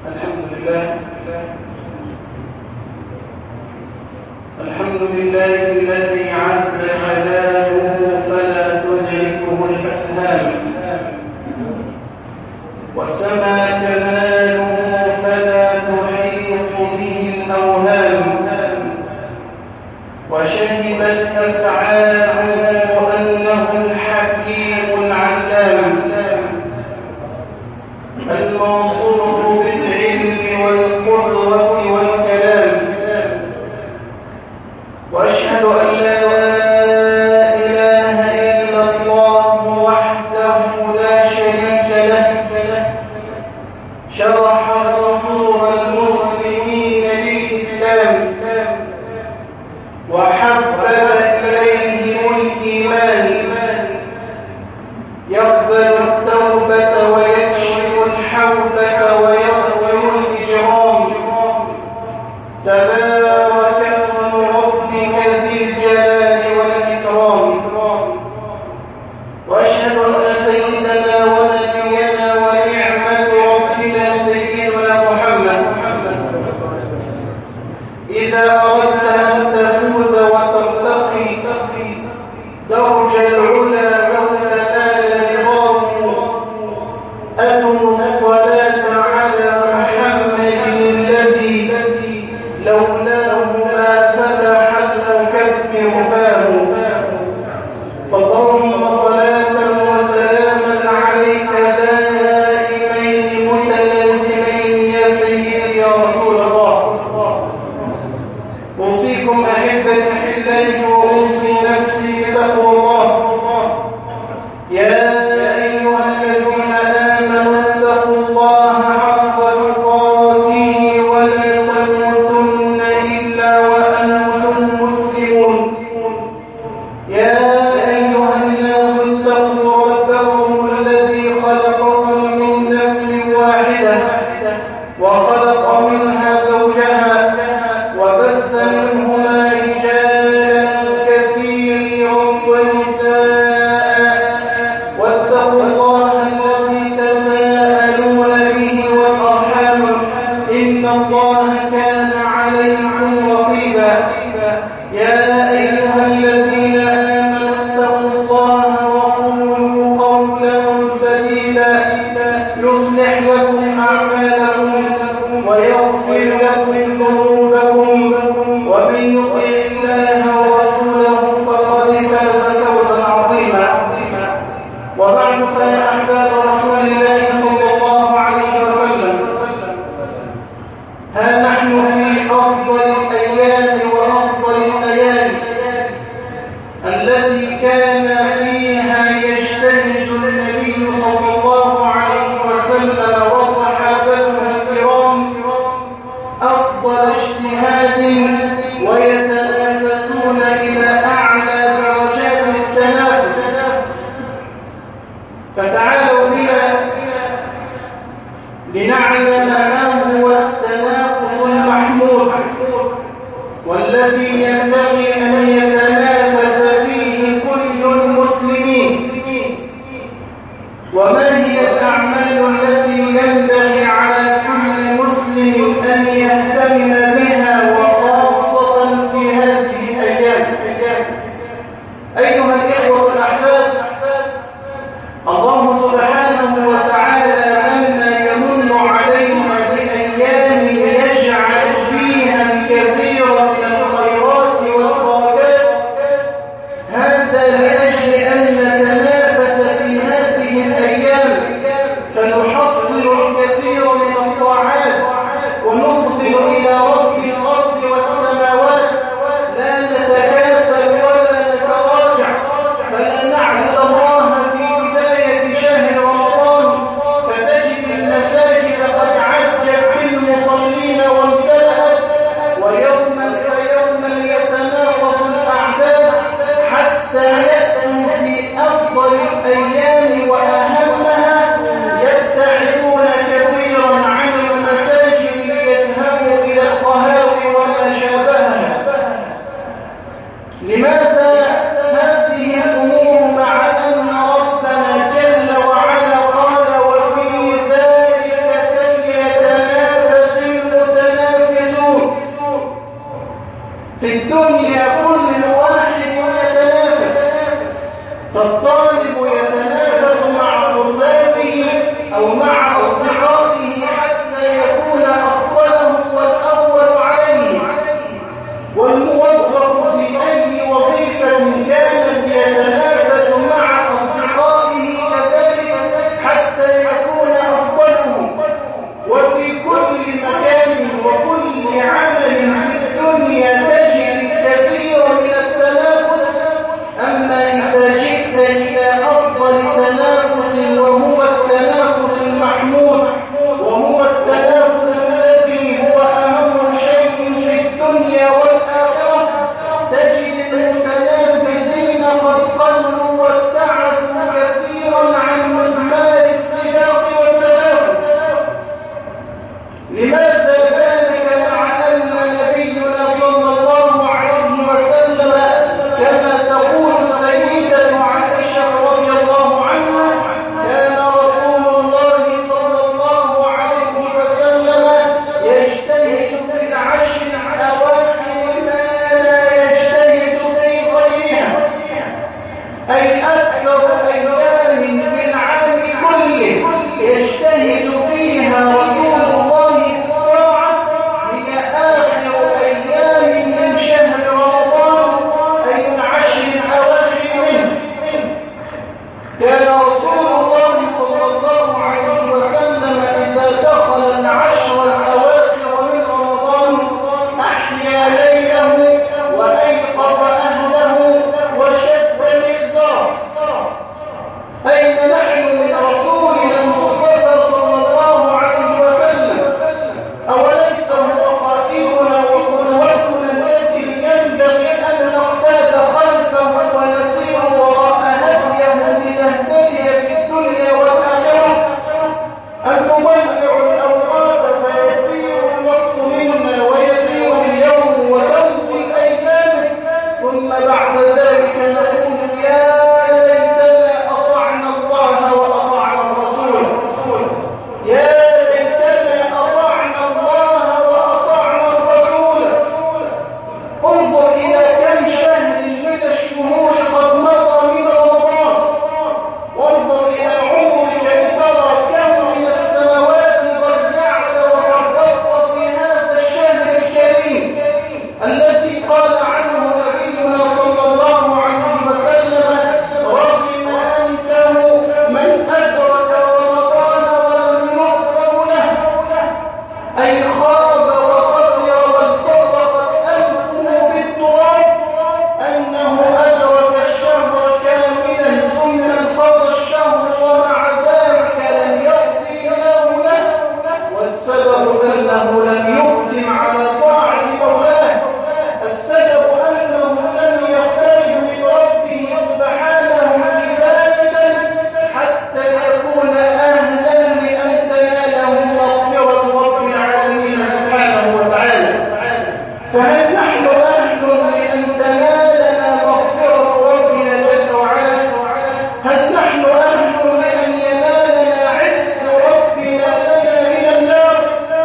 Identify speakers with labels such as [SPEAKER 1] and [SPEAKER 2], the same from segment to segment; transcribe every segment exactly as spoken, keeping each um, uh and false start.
[SPEAKER 1] الحمد لله الحمد لله الذي عز جلاله فلا تدركه الأفهام وسما جماله فلا تحيط به الأوهام وشهدت أفعاله أنه الحكيم العلام الموصوف بالعلم والقدرة والكلام وأشهد أن لا إله إلا الله وحده لا شريك له شرح صدور المسلمين للإسلام وحبب إليهم الإيمان يقبل التوبة ويكشف الحوبة ويغفر الإجرام تبارك اسم ربك ذي الجلال والإكرام وأشهد أن سيدنا ونبينا ونعمة ربنا سيدنا محمد إذا أردت أن تفوز وترتقي درج العلا أو تنال رضاه أتم الصلاة على محمد الذي لولاه ما فتح المكبر فاه فاللهم صلاة وسلاما عليك دائمين متلازمين يا سيدي يا رسول الله أوصيكم أحبتي في الله وأوصي نفسي بتقوى الله يا أيها الذين آمنوا اتقوا الله حق تقاته ولا تموتن إلا وأنتم مسلمون يا أيها الناس اتقوا ربكم الذي خلقكم من نفس واحدة وخلق منها زوجها وبث منهما رجالا كثيرا ونساء واتقوا الله الذي تساءلون به والأرحام إن الله كان عليكم رقيبا يا أيها الذين آمنوا اتقوا الله وقولوا قولا سديدا يصلح لكم أعمالكم ويغفر لكم ذنوبكم ومن يطع الله ورسوله فقد فاز فوزا عظيما وبعد فيا أحباب رسول الله صلى الله عليه وسلم ها نحن في أفضل الأيام وأفضل الليالي التي كان فيها يجتهد النبي صلى الله عليه وسلم وصحابته الكرام أفضل اجتهاد ويتنافسون إلى أعلى درجات التنافس فتعالوا بنا لنعلم ما هو التنافس المحمود والذي ينبغي أن يتنافس فيه كل المسلمين وما هي الأعمال التي ينبغي على كل مسلم أن يهتم بها وخاصة في هذه الأيام أيها الإخوة الأحباب الله سبحانه وتعالى لما يمن علينا بأيام يجعل فيها الكثير من الخيرات والطاعات لماذا ذلك مع أن نبينا صلى الله عليه وسلم كما تقول السيدة عائشة رضي الله عنها كان رسول الله صلى الله عليه وسلم يجتهد في العشر الأواخر ما لا يجتهد في غيرها، أي أكثر أيام في العام كله يجتهد فيها رسول الله في الطاعة هي آخر أيام من شهر رمضان، أي العشر الأواخر منه. كان رسول الله صلى الله عليه وسلم إذا دخل العشر الأواخر من رمضان أحيا ليله وأيقظ أهله وشد مئزره. أين نحن من رسولنا المصطفى صلى الله عليه وسلم؟ أوليس هو قائدنا وقدوتنا التي ينبغي أن نقتاد خلفه ونسير وراء هديه لنهتدي في الدنيا والآخرة؟ أن نضيع الأوقات فيسير الوقت منا ويسير اليوم وتمضي الأيام ثم بعد ذلك نقول يا ليتنا أطعنا الله وأطعنا الرسول، يا ليتنا أطعنا الله وأطعنا الرسول. انظر إلى كم شهر من الشهور قد مضى من رمضان، وانظر إلى عمرك لترى كم من السنوات ضيعت وفرطت في هذا الشهر الكريم الذي قال عنه نبينا صلى الله عليه وسلم رغم أنفه من أدرك رمضان ولم يغفر له، أي خاب وخسر والتصقت أنفه بالتراب أنه أدرك الشهر كاملا ثم انقضى الشهر ومع ذلك لم يغفر الله له، والسبب أنه لم يقدم على طاعة مولاه، السبب أنه لم يقترب من ربه سبحانه كفاية حتى يكون أهلا لأن تناله مغفرة رب العالمين سبحانه وتعالى. فهل نحن أهل لأن تنالنا مغفرة ربنا جل وعلا؟ هل نحن أهل لأن ينالنا عتق ربنا لنا من النار؟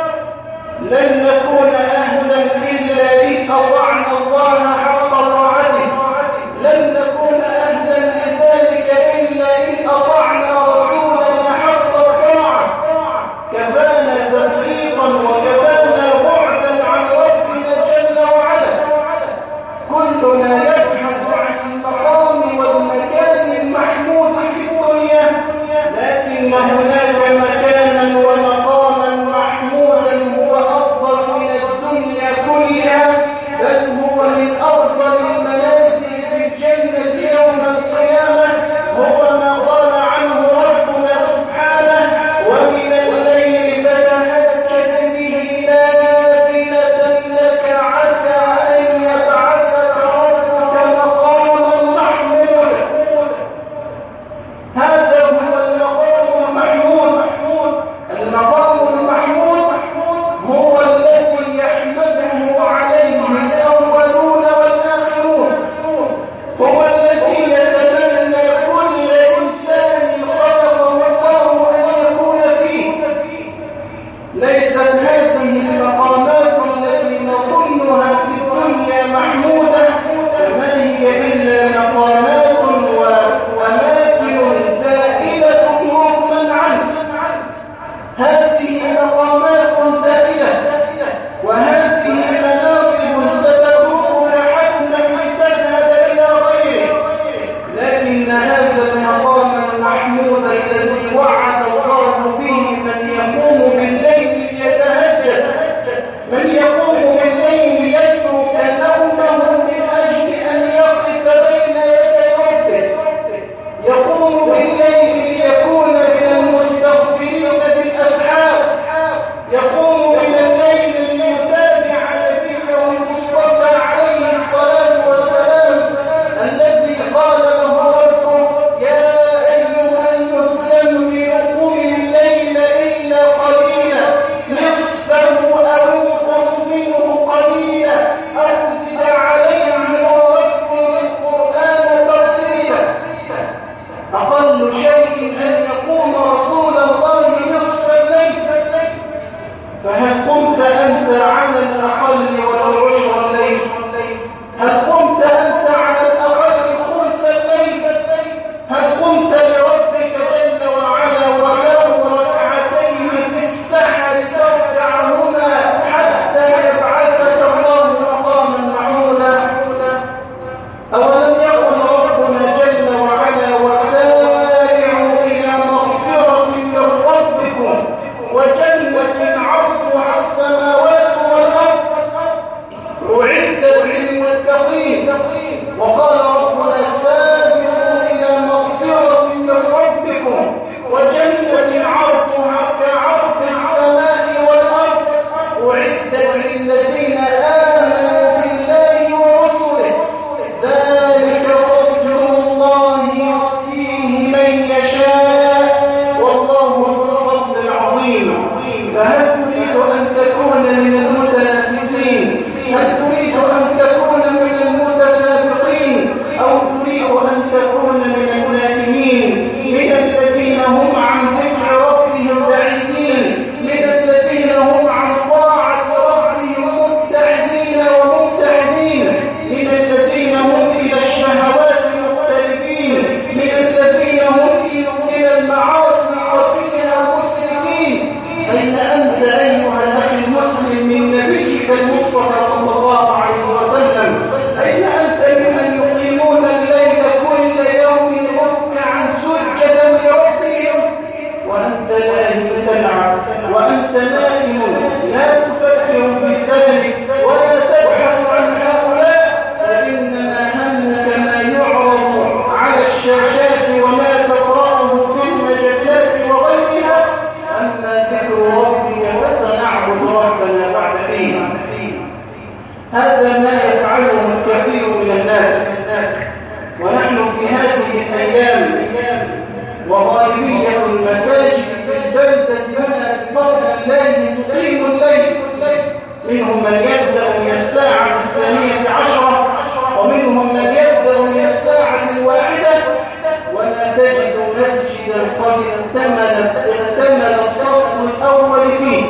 [SPEAKER 1] لن نكون أهلا إلا إن أطعنا الله حق طاعته، لن نكون أهلا لذلك إلا إن أطعنا رسولنا حق الطاعة. كفانا تفريطا وكفانا بعدا عن ربنا جل وعلا. كلنا يبحث عن المقام والمكان المحمود في الدنيا، لكن هناك مكانا ومقاما محمودا هو أفضل من الدنيا كلها، بل هو من أفضل المنازل في الجنة يوم القيامة. هو ما قال عنه ربنا سبحانه ومن الليل فتهجد به نافلة لك عسى أن يبعثك ربك مقاما محمودا. هذا هو المقام المحمود. المقام المحمود هو الذي يحمده عليه الأولون والآخرون، هو الذي يتمنى كل إنسان خلقه الله أن يكون فيه. ليست هذه المقامات التي نظنها في الدنيا محمودة فما هي إلا مقامات وأماكن زائلة مغمى عنه. هذه مقامات زائلة وهذه مناصب ستدور حتما لتذهب إلى غيره، لكن هذا المقام المحمود الذي وعد الله به من يقوم بالليل يتهجد، من يقوم بالليل يترك نومه من أجل أن يقف بين يدي ربه، يقوم بالليل ليكون من المستغفرين بالأسحار، يقوم من الليل ليتابع المتقين. وقال ربنا سابقوا إلى مغفرة من ربكم وجنة عرضها كعرض السماء والأرض أعدت للذين آمنوا بالله ورسله ذلك فضل الله يؤتيه من يشاء والله ذو الفضل العظيم. فهل تريد أن تكون من المتنافسين؟ هل تريد أن تكون من المتسابقين؟ أو تريد أن تكون من النائمين، من الذين هم عن ذكر ربهم بعيدين، من الذين هم عن طاعة ربهم مبتعدين ومبتعدين، من الذين هم إلى الشهوات مقتربين، من الذين هم إلى المعاصي وفيها مسرفين؟ أين أنت أيها الأخ المسلم من نبيك المصطفى صلى الله عليه وسلم؟ أين أنت ممن يقيمون الليل كل يوم ركعا سجدا لربهم وأنت نائم تلعب، وأنت نائم لا تفكر في ذلك ولا تبحث عن هؤلاء، وإنما همك ما يعرض على الشاشات وما تقرأه في المجلات وغيرها. أما ذكر ربك فسنعبد ربنا بعد حين. هذا ما يفعله الكثير من الناس، ونحن في هذه الأيام وغالبية المساجد في البلدة هنا بفضل الله تقيم الليل. منهم من يبدأ من الساعة الثانية عشرة، ومنهم من يبدأ من الساعة الواحدة، ولا تجد مسجدا قد اكتمل اكتمل الصف الأول فيه،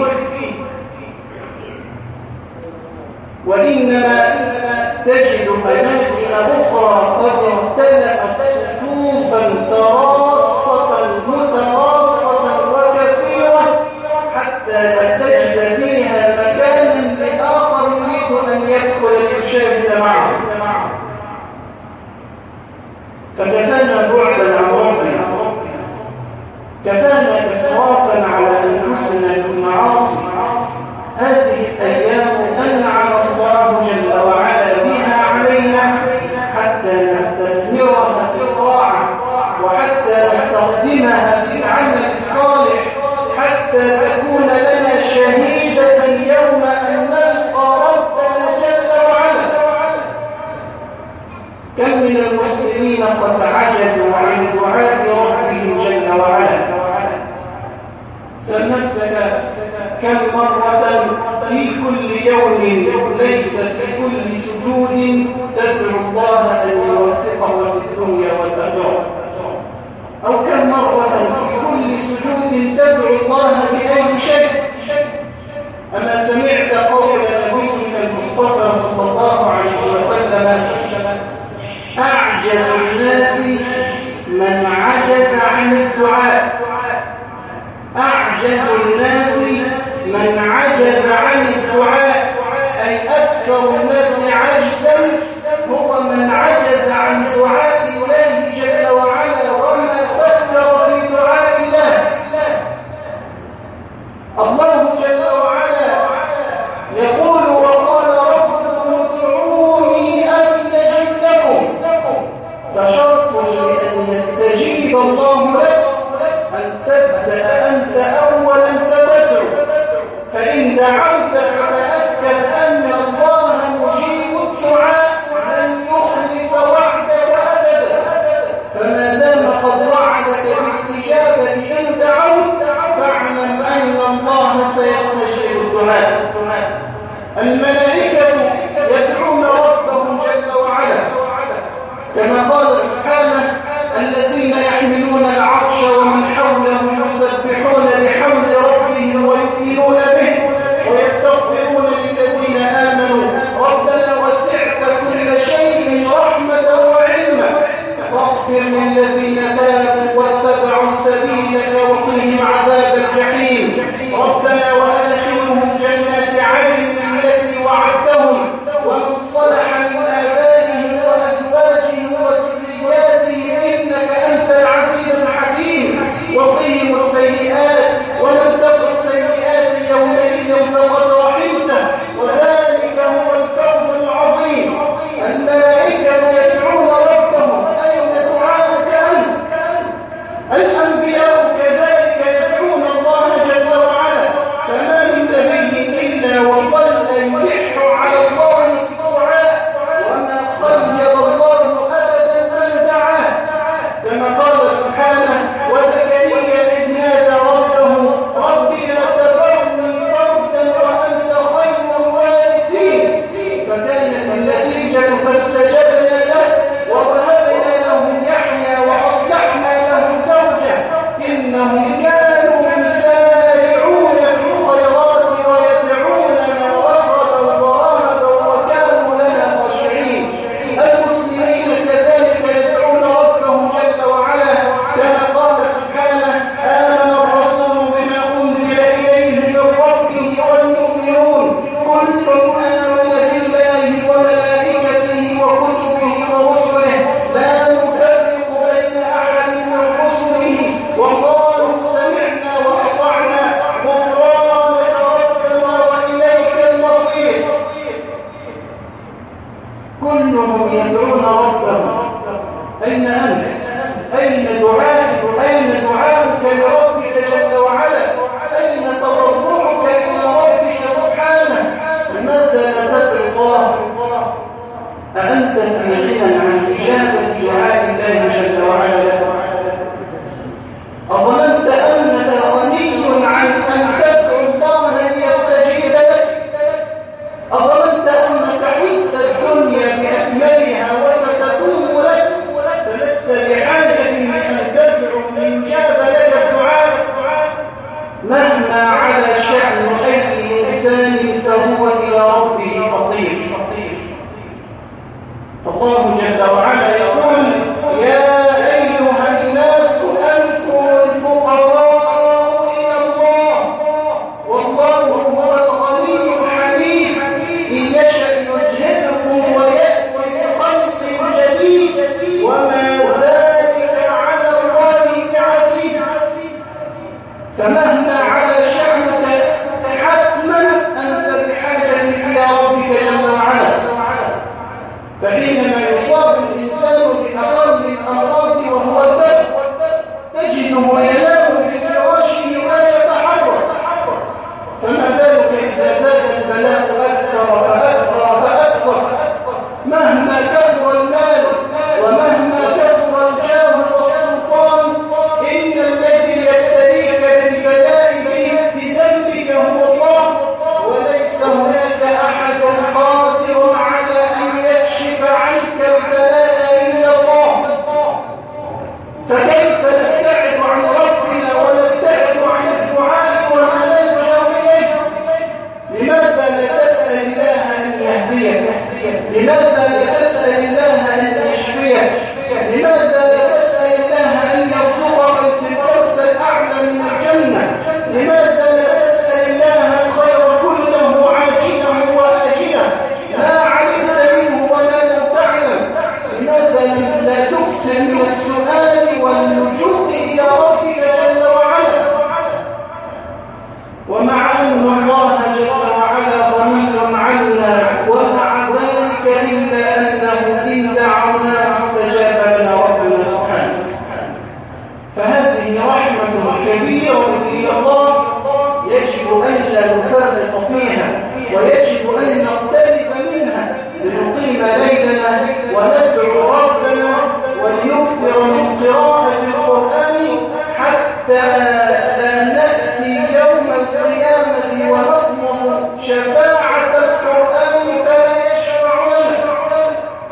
[SPEAKER 1] وإنما تجد أماكن أخرى قد امتلأت صفوفا تراصة متراصة وكثيرة حتى لا تجد فيها مكانا لآخر يريد أن يدخل ليشاهد معه. فكفانا بعدا عن ربنا، كفانا إسرافا على أنفسنا بالمعاصي. هذه الأيام أنعم الله جل وعلا بها علينا حتى نستثمرها في الطاعة، وحتى نستخدمها في العمل الصالح، حتى تكون لنا شهيدة يوم أن نلقى ربنا جل وعلا. كم من المسلمين قد عجزوا عن دعاء ربهم جل وعلا. سل نفسك كم مرة في كل يوم ليس في كل سجود تدعو الله أن يوفقه في الدنيا والآخرة، أو كم مرة في كل سجود تدعو الله بأي شيء. أما سمعت قول نبيك المصطفى صلى الله عليه وسلم أعجز الناس من عجز عن الدعاء. أعجز الناس من عجز عن الدعاء، أي أكثر الناس عجزا هو من عجز عن دعاء الله جل وعلا وما فكر في دعاء الله. الله جل وعلا يقول وقال ربكم ادعوني أستجب لكم. فشرط لأن يستجيب الله لك أن تبدأ أنت أولا فتدعو، فإن دعوت فتأكد أن الله مجيب الدعاء لن يخلف وعدك أبدا. فما دام قد وعدك بالإجابة إن دعوت فاعلم أن الله سيستجيب الدعاء. الملائكة يدعون ربهم جل وعلا كما قال سبحانه الذين يحملون العرش ومن حوله يسبحون بحمد ربهم ويؤمنون به ويستغفرون للذين آمنوا ربنا وسعت كل شيء رحمة وعلما فاغفر للذين تابوا واتبعوا سبيلك وقهم عذاب الجحيم ربنا وأدخلهم جنات عدن التي وعدتهم ومن صلح من آبائهم وأزواجهم جل وعلا يقول يا أيها الناس أنتم الفقراء إلى الله والله هو الغني الحميد إن يشأ يذهبكم ويأتي بخلق جديد وما ذلك على الله بعزيز. فمهما على شأنك حتما أنت بحاجة إلى ربك جل وعلا. فحينما يصاب الإنسان بأقل الأمراض وهو البر تجده ينام في فراشه ولا يتحرك، فما بالك إذا زاد البلاء أكثر فأكثر فأكثر. مهما كثر المال ومهما كثر الجاه والسلطان إن الذي يبتليك بالبلاء بذنبك هو الله، وليس هناك أحد قادر على أن يكشف عنك البلاء إلا الله. فكيف نبتعد عن ربنا ونبتعد عن الدعاء وما نلجأ إليه؟ لماذا لا تسأل الله أن يهديك؟ لماذا لا تسأل الله أن يشفيك؟ لماذا لا تسأل الله أن يرزقك الفردوس الأعلى من الجنة؟ لماذا لا تسأل الله الخير كله عاجله وآجله ما علمت منه وما لم تعلم؟ لماذا لا تكثر من السؤال واللجوء إلى ربك جل وعلا؟ ومع أن الله جل وعلا غني عنا ومع ذلك إلا أنه إن دعوناه استجاب لنا ربنا سبحانه. فهذه رحمة كبيرة إلى الله يجب أن لا نفرط فيها ويجب أن نقترب منها لنقيم ليلنا وندعو ربنا ولنكثر من قراءة القرآن حتى لا نأتي يوم القيامة ونطلب شفاعة القرآن فلا يشفع لنا.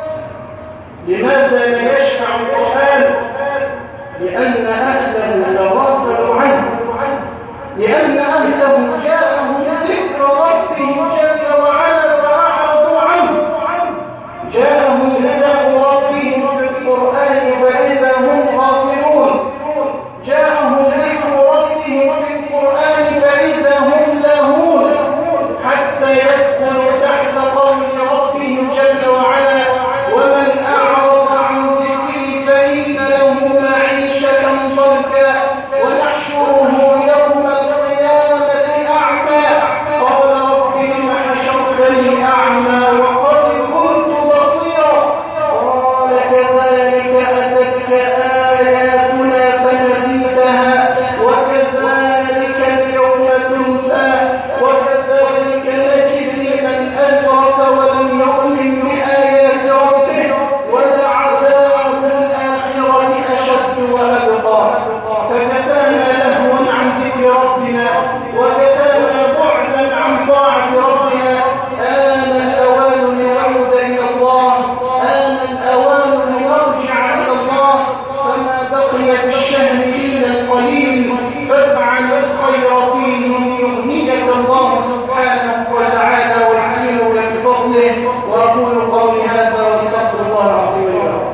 [SPEAKER 1] لماذا لا يشفع القرآن؟ لأن أهله تغافلوا عنه، لأن أهله جاءهم ذكر ربهم جل وعلا فأعرضوا عنه. جاءهم نداء ربهم في القرآن فإذا هم غافلون، جاءهم ذكر ربهم في القرآن فإذا هم لاهون، حتى يدخلوا تحت قول ربهم جل وعلا ومن أعرض عن ذكري فإن له معيشة ضنكا ونحشره يوم القيامة أعمى قال رب لم حشرتني أعمى وقد كنت بصيرا قال كذلك أتتك آياتنا فنسيتها وكذلك اليوم تنسى وكذلك نجزي من أسرف ولم يؤمن بآيات ربه ولعذاب الآخرة أشد وأبقى. فكفانا لهوا عن ذكر ربنا وكفانا بعدا عن طاعة ربنا. آن الأوان لنعود إلى الله، آن الأوان لنرجع إلى الله. فما بقي في الشهر إلا القليل فافعل الخير فيه ليغنيك الله سبحانه وتعالى ويعلمك بفضله. وأقول قولي هذا واستغفر الله العظيم لي ولكم.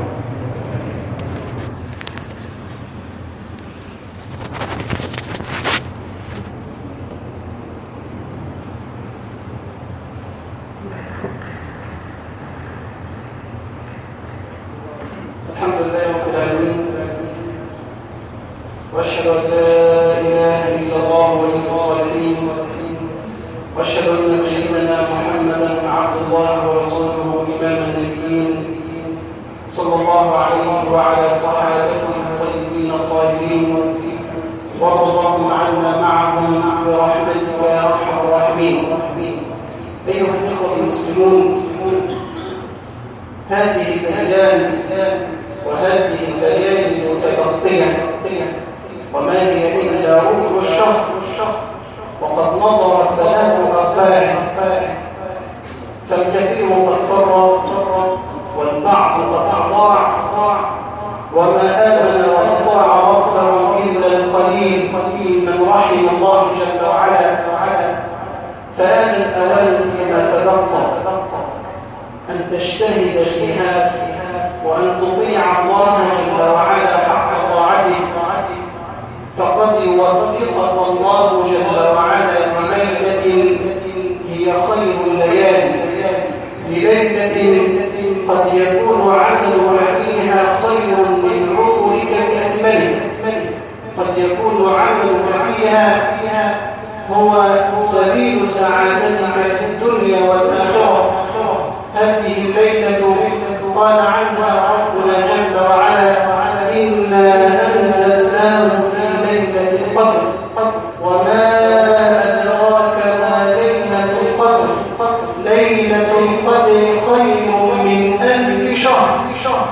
[SPEAKER 1] الحمد لله رب العالمين، واشهد ان لا اله الا الله ولي الصالحين، واشهد ان سيدنا محمدا عبد الله ورسوله امام النبيين صلى الله عليه وعلى صحابته الطيبين الطاهرين، وارض اللهم عنا معهم برحمتك يا ارحم الراحمين. ايها الاخوه المسلمون، هذه الايام وهذه الليالي المتبقيه وما هي الا ربع الشهر وقد مضى ثلاث ارباع، فالكثير قد فرط والبعض قد اطاع، وما امن واطاع ربه الا القليل من رحم الله جل وعلا. فآن الأوان فيما تبقى أن تجتهد في هذا وأن تطيع الله جل وعلا حق طاعته، فقد يوفقك الله جل وعلا بليلة هي خير الليالي، بليلة قد يكون عملك فيها خير من عمرك بأكمله، قد يكون عملك فيها هو سبيل سعادتك في الدنيا والآخرة. هذه الليلة قال عنها ربنا جل وعلا: إنا أنزلناه في ليلة القدر، وما أدراك ما ليلة القدر، ليلة القدر خير من ألف شهر.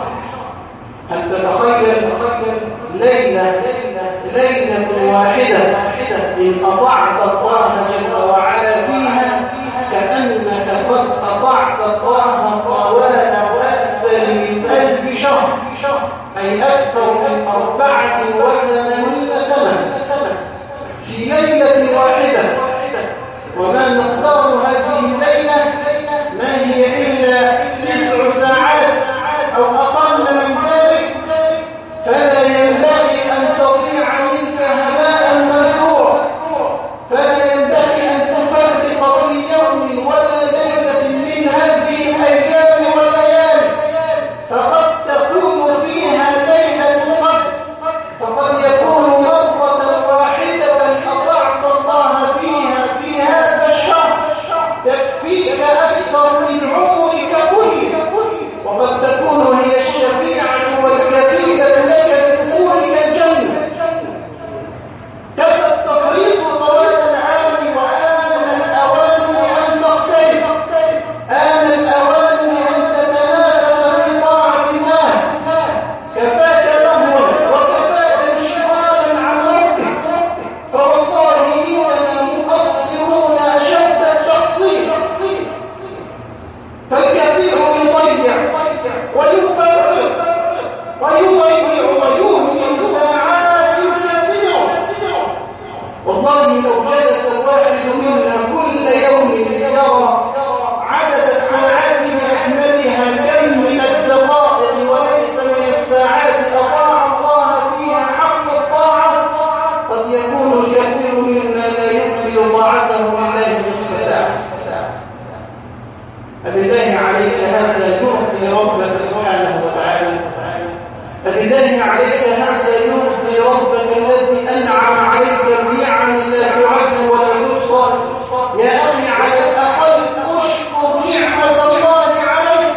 [SPEAKER 1] هل تتخيل ليلة ليلة واحدة إن أطعت الله جل وعلا فيها كأنك قد أطعت الله طوال أكثر من ألف شهر، أي أكثر من أربعة وثمانين سنة في ليلة واحدة. وما مقدار هذه الليلة؟ ما هي إلا تسع ساعات أو أقل من ذلك، فلا ينبغي أن تضيع منك هباء منثورا، فلا ينبغي أن تفرط في يوم ولا ليلة من هذه الأيام والليالي، فقد تكون فيها ليلة القدر، فقد يكون مرة واحدة أطعت الله فيها في هذا الشهر تكفيك أكثر من عمرك كله، وقد تكون هي الشفيعة والكفيلة لك بدخولك الجنة. كفى التفريط طوال العام، وآن الأوان أن تقترب، آن الأوان أن تتنافس في طاعة الله. كفاك لهوا وكفاك انشغالا عن ربك، فوالله إننا مقصرون أشد التقصير. فالكثير يضيع ويفرط ويضيع ويهمل ساعات كثيرة. والله لو جلس الواحد منا كل يوم يرى عدد الساعات بأكملها كم من الدقائق وليس من الساعات أطاع الله فيها حق الطاعة، قد يكون الكثير منا لا يكمل طاعته لله نصف ساعة. أبالله عليك هذا يرضي ربك سبحانه وتعالى؟ أبالله عليك هذا يرضي ربك الذي أنعم عليك بنعم لا تعد ولا تحصى؟ يا أخي على الأقل أشكر نعمة الله عليك،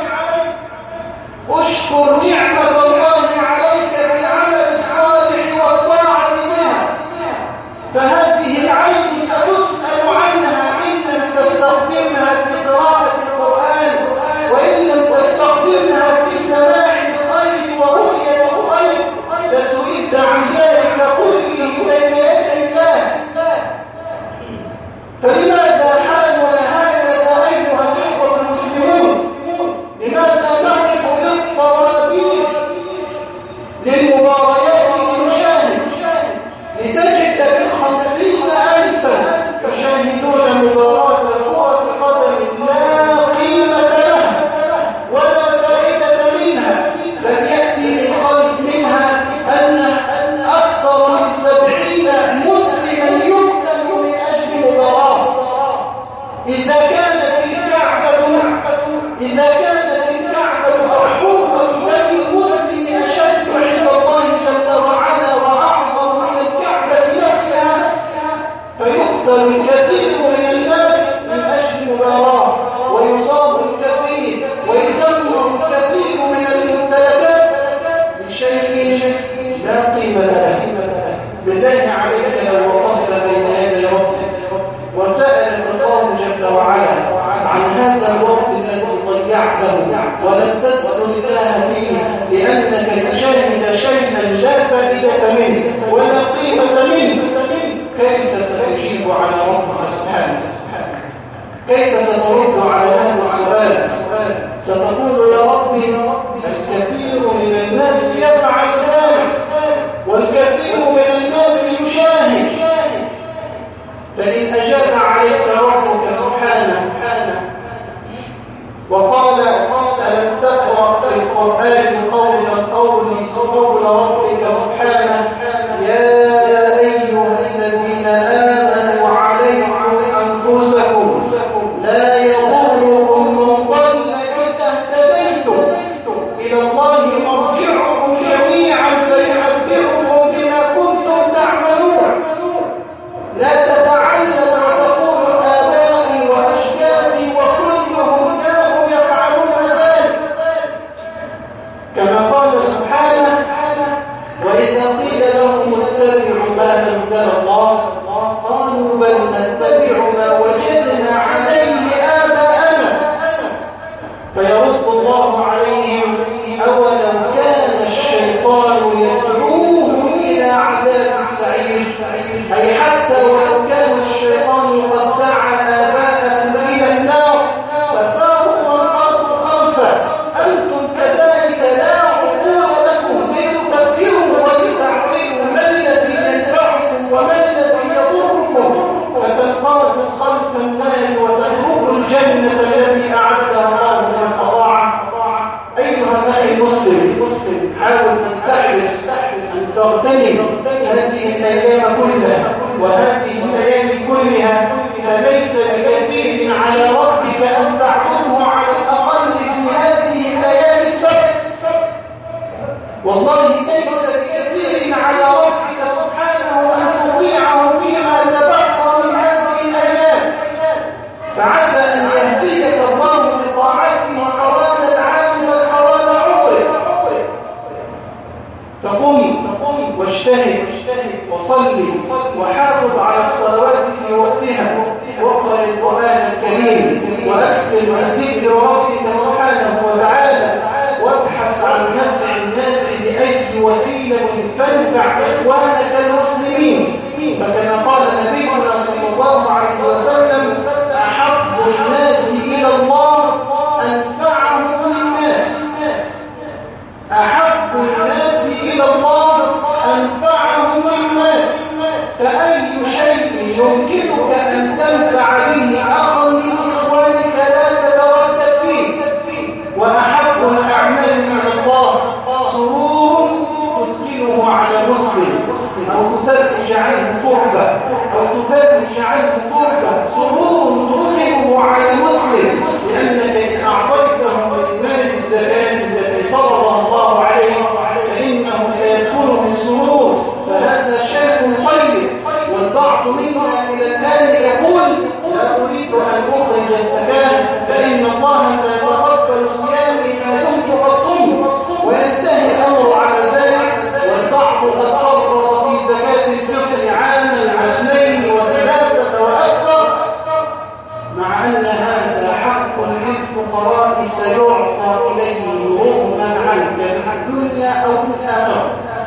[SPEAKER 1] أشكر نعمة الله عليك بالعمل الصالح والطاعة بها، فهذه العين ستسأل عنها إن لم تستخدمها في قراءة القرآن، وإن لم تستخدمها في سماع الخير ورؤية الخير، لسئلت عن ذلك كله بين يدي الله. فلماذا حالنا هكذا أيها الإخوة المسلمون؟ لماذا نقف بالطوابير للمباريات لنشاهد، لتجد بالخمسين ألفا يشاهدون مباراة كرة قدم لا قيمة لها ولا فائدة منها، بل يأتي للخلف منها أن أكثر من سبعين مسلما يقتل من أجل مباراة. إذا كانت الكعبة إذا كانت الكعبة أو حرمة دم المسلم أشد عند الله جل وعلا وأعظم من الكعبة نفسها، فيقتل الكثير من الناس من أجل مباراة، ويصاب الكثير ويدمر الكثير من الممتلكات بشيء لا قيمة له. بالله عليك لو وقفت بين يدي ربك وسألك الله جل وعلا عن هذا الوقت الذي ضيعته ولم تسأل الله فيه لأنك تشاهد شيئا لا فائدة منه ولا قيمة منه، كيف ستجيب على ربك سبحانه؟ كيف سترد على هذا السؤال؟ ستقول يا ربي الكثير من الناس يفعل ذلك والكثير من الناس يشاهد. فإن أجاب عليك ربك سبحانه وقال ألم تقرأ في القرآن تغتنم هذه الأيام كلها وهذه الليالي كلها، فليس بكثير على ربك أن تعبده على الأقل في هذه الليالي السبع. والله ليس بكثير على ربك سبحانه أن تطيعه فيما تبقى من هذه الأيام، فعسى أن يهديك الله بطاعته طوال العام بل طوال عمرك. فقم واجتهد وصلي وحافظ على الصلوات في وقتها، واقرأ القرآن الكريم وأكثر من ذكر ربك سبحانه وتعالى، وابحث عن نفع الناس بأي وسيلة تنفع إخوانك المسلمين. فكما قال نبينا صلى الله عليه وسلم: أحب الناس إلى الله أنفعهم للناس. أحب الناس إلى الله أنفعهم للناس. فأي شيء يمكنك أن تنفع به أخا من إخوانك لا تتردد فيه. وأحب الأعمال إلى الله سرور تدخله على مسلم أو تفرج عنه كربة أو تفرج عنه كربة، سرور تدخله على مسلم، لأنك إن أعطيته من مال الزكاة التي فرضها الله عليه فإنه سيدخله السرور، فهذا شيء طيب. والبعض منا إلى الآن يقول: لا أريد أن أخرج الزكاة فإن الله سيتقبل صيامي ما دمت قد صمت، وينتهي الأمر على ذلك. والبعض قد فرط في زكاة الفطر عاما عشرين وثلاثة وأكثر، مع أن هذا حق للفقراء سيعطى إليه رغما عنك في الدنيا أو في الآخرة.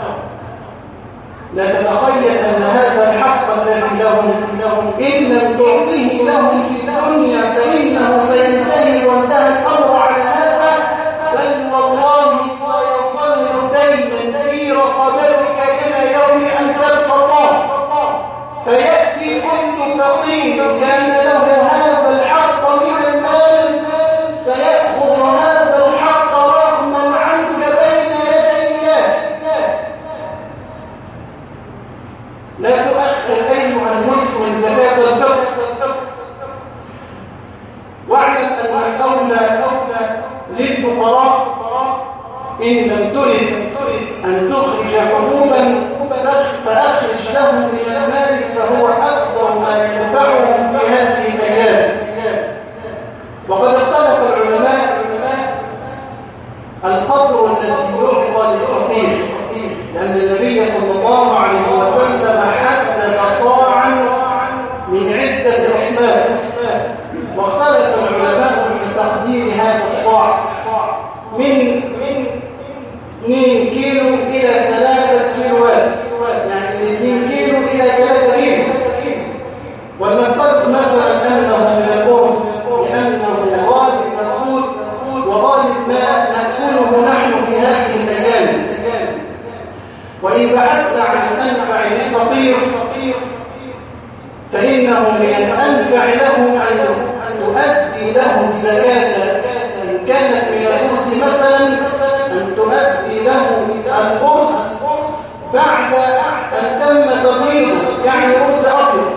[SPEAKER 1] لا تتخيل أن هذا الحق الذي لهم إن لم تعطيه لهم في الدنيا فإنه سينتهي وانتهى الأمر على هذا، بل والله سيظل دينا في رقبتك إلى يوم أن تلقى الله. فيأتي كل فقير كان له هذا الحق من المال سيأخذ هذا الحق رغما عنك بين يدي الله. لا تؤخر أيها المسلم زكاة الفطر، واعلم أن الأولى للفقراء إن لم ترد أن تخرج حبوبا فأخرج لهم من المال، فهو أكثر ما ينفعهم في هذه الأيام. وقد اختلف العلماء القدر الذي يعطى للفقير، لأن النبي صلى الله عليه وسلم حدد صاعا من عدة أصناف، واختلف العلماء في تقدير هذا الصاع من اثنين كيلو إلى ثلاثة كيلوات، يعني من اثنين كيلو إلى ثلاثة كيلو. ولنفترض مثلا أنه من الأرز، لأنه غالب القوت وغالب ما نأكله نحن في هذه الأيام. وإن بحثت عن الأنفع للفقير فإنه من الأنفع له أن تؤدي له الزكاة إن كانت من الأرز مثلا، أن تؤدي له الأرز بعد أن تم تبييضه، يعني أرز أبيض.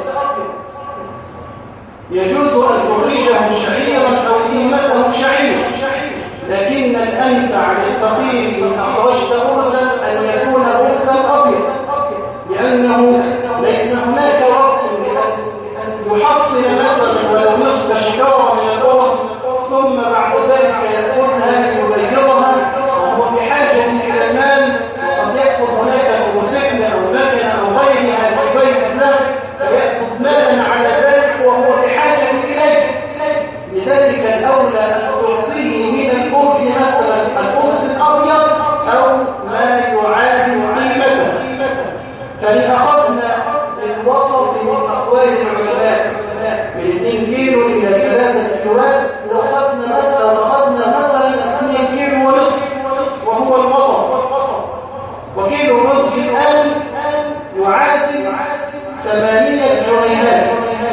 [SPEAKER 1] يجوز أن تخرجه شعيرا أو قيمته شعير، لكن الأنفع للفقير إن أخرجت أرزا أن يكون أرزا أبيض، لأنه ليس هناك وقت لأن يحصل مثلا ولو نصف شكارة من الأرز ثم بعد ذلك يأخذها ليبيضها، وهو بحاجة إلى المال، وقد يأخذ هناك موسيقى أو مكنة أو غيرها ليبيض له فيأخذ مالا على ذلك وهو بحاجة إليه. لذلك الأولى أن تعطيه من الأرز مثلا الأرز الأبيض أو ما يعادل قيمته. فإن أخذنا الوسط من أقوال العلماء من اثنين كيلو إلى ثلاثة كيلوات، لو أخذنا مثلا أخذنا مثلا اثنين كيلو ونصف وهو الوسط، وكيلو ونصف الآن يعادل ثمانية جنيهات.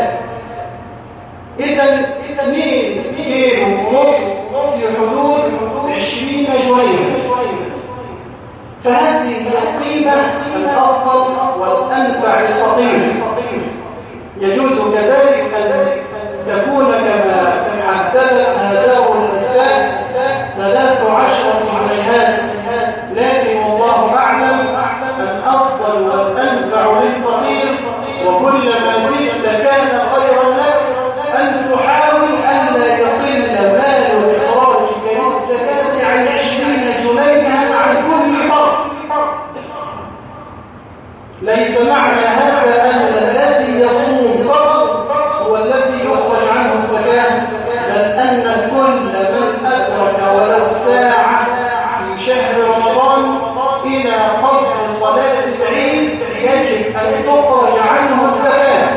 [SPEAKER 1] إذا اثنين كيلو ونصف في حدود عشرين جنيه. فهذه هي القيمة الأفضل والأنفع للفقير. يجوز كذلك أن تكون كما حددتها دار الإفتاء ثلاث عشرة جنيهات، لكن والله أعلم الأفضل والأنفع للفقير وكلما زدت كان خيرا لك أن تحاول أن لا يقل مال إخراجك للزكاة عن عشرين جنيها عن كل فرد. ليس معنى هذا أن الذي يصوم فقط هو الذي يخرج عنه الزكاة، بل أن كل من أدرك ولو ساعة في شهر رمضان إلى قبل صلاة العيد يجب أن تخرج عنه الزكاة،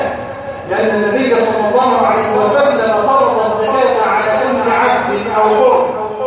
[SPEAKER 1] لأن النبي صلى الله عليه وسلم فرض الزكاة على كل عبد أو حر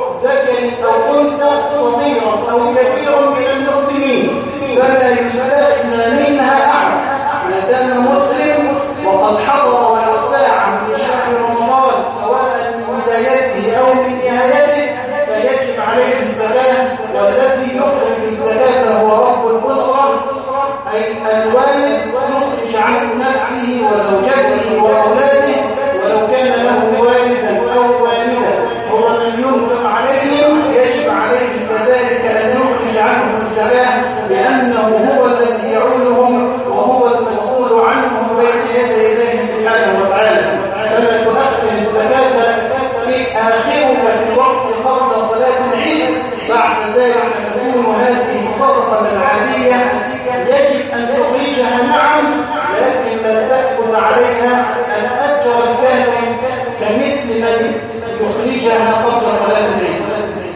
[SPEAKER 1] ذكر أو أنثى صغير أو كبير من المسلمين، فلا يستثنى منها أحد ما دام مسلم وقد حضر ولو ساعة في شهر رمضان سواء من بدايته أو من نهايته فيجب عليه الزكاة. والذي يخرج الزكاة هو رب الأسرة، أي الوالد يخرج عن نفسه وزوجته وأولاده، ولو كان له والدا أو والدة هو من ينفق عليهم يجب عليه كذلك أن يخرج عنهم الزكاة، لأنه هو الذي يعولهم وهو المسؤول عنهم بين يدي الله سبحانه وتعالى. فلا تؤخر الزكاة في آخرك في الوقت قبل صلاة العيد، بعد ذلك تكون هذه صدقة عادية يجب أن تخرجها نعم، لكن لا تأخذ عليها الأجر الكامل كمثل من يخرجها قبل صلاة العيد.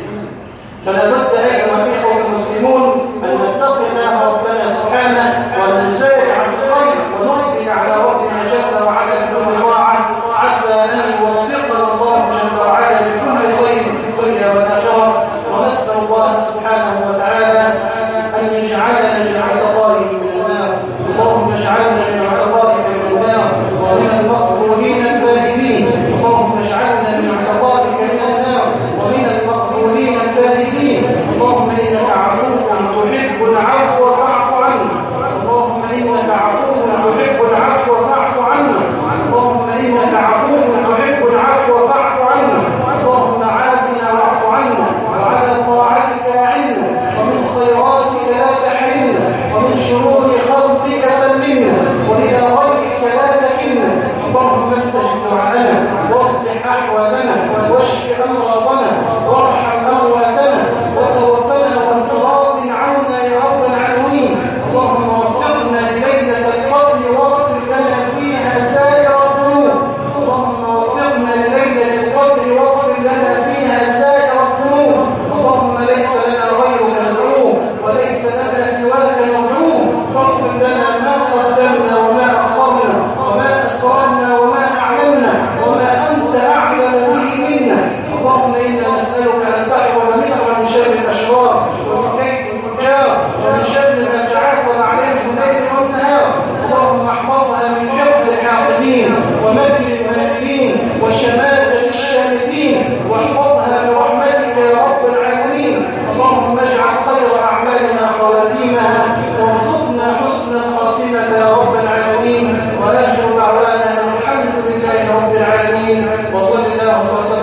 [SPEAKER 1] فلا بد أيها الإخوة المسلمون أن نتقي الله ربنا سبحانه وأن نسارع في الخير ونقبل على ربنا جل وعلا بكل طاعة، عسى أن يوفقنا الله جل وعلا لكل خير في الدنيا والآخرة، ونسأل الله سبحانه وتعالى أن يجعلنا من عتقائه من النار. اللهم اجعلنا من عتقائك من النار ومن المقبولين الفائزين. اللهم اجعلنا من عتقائك من النار ومن المقبولين الفائزين. اللهم إنك عفو تحب العفو فاعف عنا. اللهم إنك عفو تحب العفو فاعف عنا. اللهم إنك عفو تحب العفو فاعف عنا. اللهم عافنا واعف عنا، وعلى طاعتك أعنا، ومن خيراتك لا تحرمنا، ومن شرور خلقك سلمنا، وإلى غيرك لا تكلنا. اللهم استجب دعاءنا واصلح أحوالنا واشف أمراضنا وارحم أمواتنا وتوفنا وانت راض عنا يا رب العالمين. اللهم وفقنا لليلة القدر واغفر لنا فيها سائر الذنوب. اللهم وفقنا لليلة القدر واغفر لنا فيها سائر الذنوب. اللهم ليس لنا غيرك ندعوه وليس لنا سواك ندعوه، فاغفر لنا ما قدمنا وما أخرنا وما أسررنا وما أعلنا وما أنت أعلم به منا. اللهم إنا نسألك أن تحفظ مصر من شر الأشرار ومن كيد الفجار ومن شر ما تعاقب عليه الليل والنهار. اللهم احفظها من حقد الحاقدين ومكر الماكرين وشماتة الشامتين، واحفظها برحمتك يا رب العالمين. اللهم اجعل خير أعمالنا خواتيمها وارزقنا حسن الخاتمة يا رب العالمين. وآخر دعوانا الحمد لله رب العالمين، وصلى الله وسلم